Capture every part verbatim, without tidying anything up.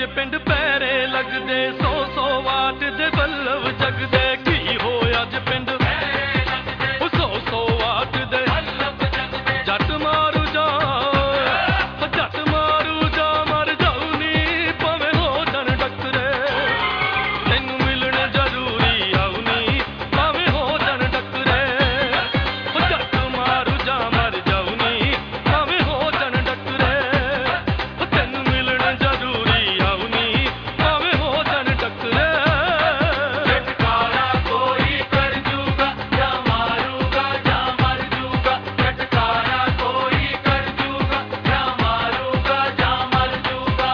पिंड पैरे लगदे सौ सौ वाट दे बल्लभ जगदे की हो अज पिंड सौ सौ वाट दे जट मारू जा जट मारू जा मर जाऊ नी भावें हो जन डकरे तैनू मिलण जरूरी आऊ नी भावें हो जन डकरे जट मारू जा मर जाऊ नी भावें हो जन डकरे तैनू मिलण जरूरी आऊ नी भावें हो जन डकरे झटकारा कोई कर जूगा जा मारूगा जा मर जूगा झटकारा कोई कर जूगा जा मारूगा जा मर जूगा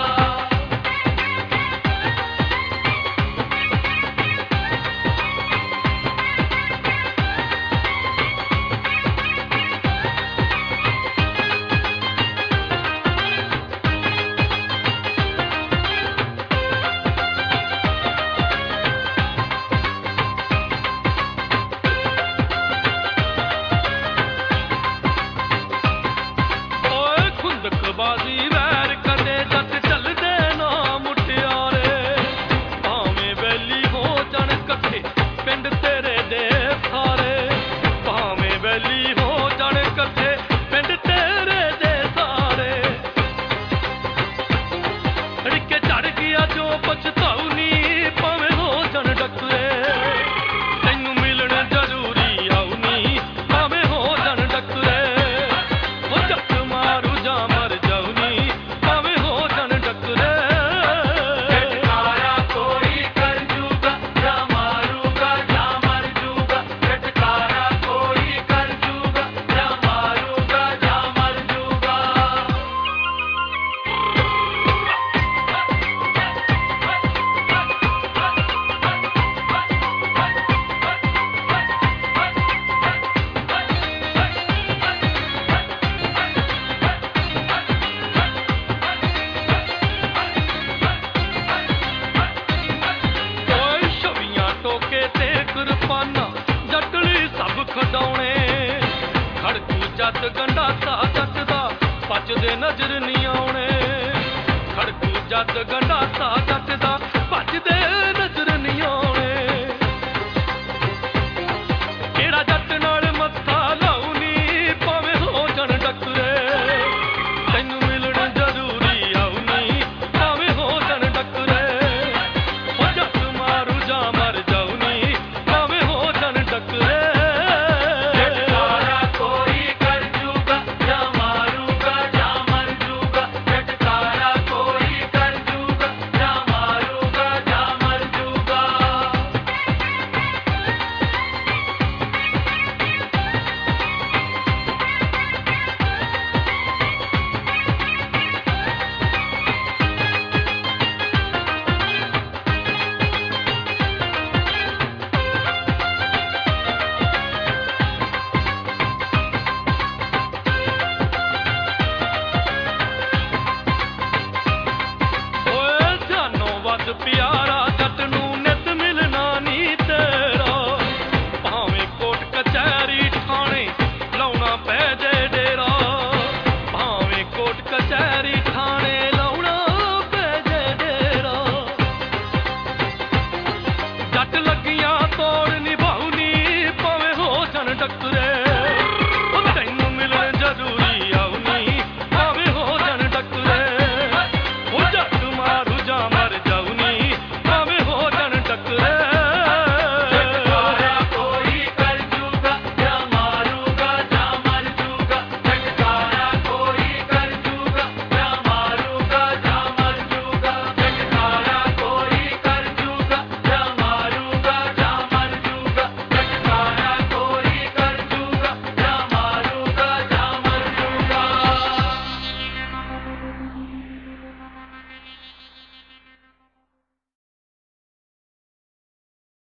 ओए खुंदकबाजी वैर कदे जट चलदे ना मुटियारे भावें वैली हो जन कट्ठे पिंड तेरे दे सारे भावें वैली हो जन कट्ठे पिंड तेरे दे सारे अड़के चढ़ गया जो पछताऊ नी भावें हो जन डकरे तैनू मिलण जरूरी आऊ नी भावें हो जन डकरे ओ जट मारू जा मर जाऊ नी भावें हो जन डकरे झटकारा कोई कर जूगा जा मारूगा जा मर जूगा झटकारा कोई कर जूगा जा मारूगा जा मर जूगा ओए छवियां टोके ते कुरबाना जटली सब खडाउणे खड़कू जट गंडासा जट दा भजदे नजर नहीं आउणे खड़कू जट गंडासा जट दा भजदे नजर नहीं आउणे केड़ा जट नाल मत्था लाऊ नी भावें हो जन डकरे तैनू मिलण जरूरी आऊ नी भावें हो जन डकरे ओ जट मारू जा मर जाऊ नी भावें हो जन डकरे झटकारा कोई कर जूगा जा मारूगा जा मर जूगा झटकारा कोई कर जूगा जा मारूगा जा मर जूगा ओए जानो वध प्यारा जट नूं नित मिलना नी तेरा भावें कोट कचहरी ठाणे लाउणा पै जे डेरा भावें कोट कचहरी